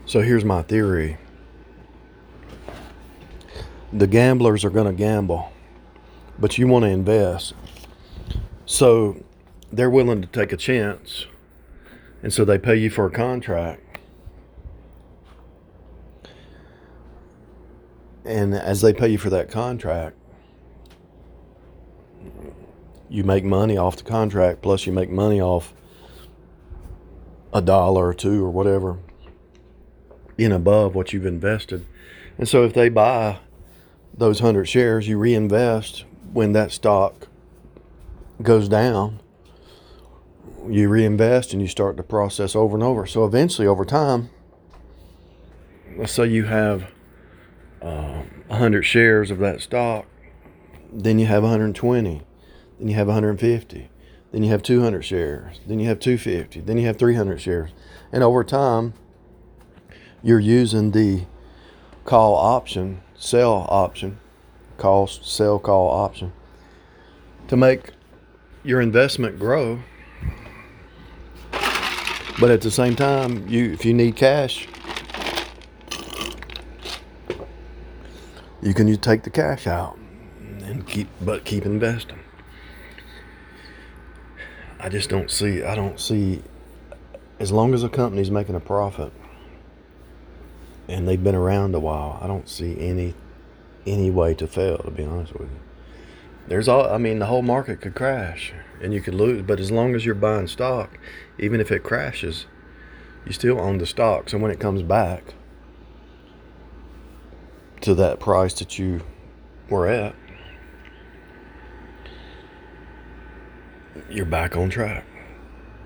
So here's my theory. The gamblers are going to gamble, but you want to invest. So they're willing to take a chance, and so they pay you for a contract. And as they pay you for that contract, you make money off the contract, plus you make money off a dollar or two or whatever in above what you've invested. And so if they buy those 100 shares, you reinvest when that stock goes down. You reinvest and you start the process over and over. So eventually, over time, let's say you have 100 shares of that stock, then you have 120, then you have 150, then you have 200 shares, then you have 250, then you have 300 shares. And over time, you're using the call option, sell option, call, sell, call option to make your investment grow. But at the same time, if you need cash, you can take the cash out and keep investing. I don't see, as long as a company's making a profit and they've been around a while, I don't see any way to fail, to be honest with you. The whole market could crash and you could lose, but as long as you're buying stock, even if it crashes, you still own the stock. So when it comes back to that price that you were at, you're back on track.